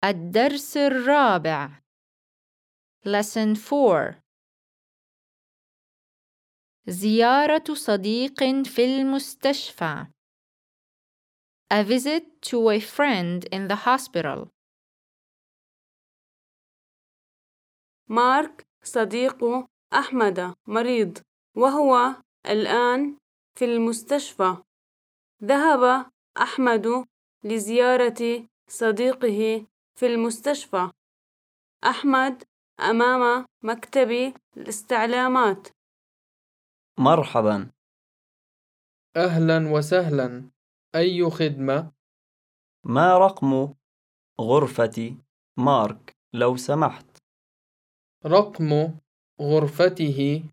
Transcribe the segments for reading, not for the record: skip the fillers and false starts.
الدرس الرابع Lesson 4 زيارة صديق في المستشفى A visit to a friend in the hospital. مارك صديق أحمد مريض وهو الآن في المستشفى. ذهب أحمد لزيارة صديقه في المستشفى. أحمد أمام مكتب الاستعلامات. مرحبا. أهلا وسهلا. أي خدمة؟ ما رقم غرفة مارك لو سمحت؟ رقم غرفته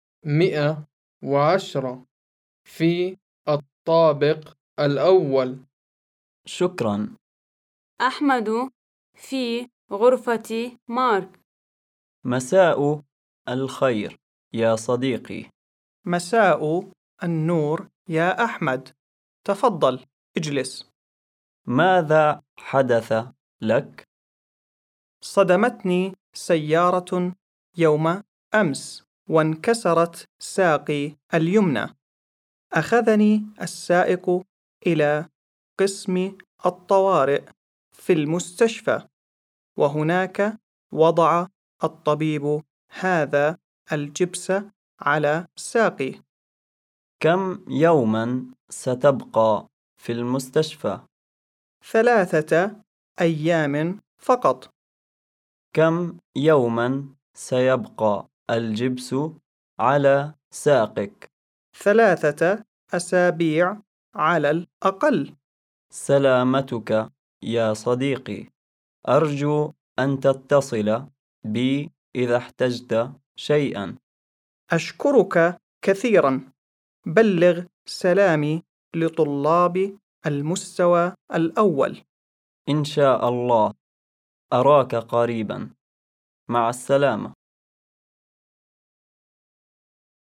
110 في الطابق الأول. شكرا. أحمد في غرفة مارك. مساء الخير يا صديقي. مساء النور يا أحمد. تفضل اجلس. ماذا حدث لك؟ صدمتني سيارة يوم أمس وانكسرت ساقي اليمنى. أخذني السائق إلى قسم الطوارئ في المستشفى، وهناك وضع الطبيب هذا الجبس على ساقي. كم يوما ستبقى في المستشفى؟ 3 أيام فقط. كم يوما سيبقى الجبس على ساقك؟ 3 أسابيع على الأقل. سلامتك يا صديقي. أرجو أن تتصل بي إذا احتجت شيئا. أشكرك كثيرا. بلغ سلامي لطلاب المستوى الأول. إن شاء الله. أراك قريبا. مع السلامة.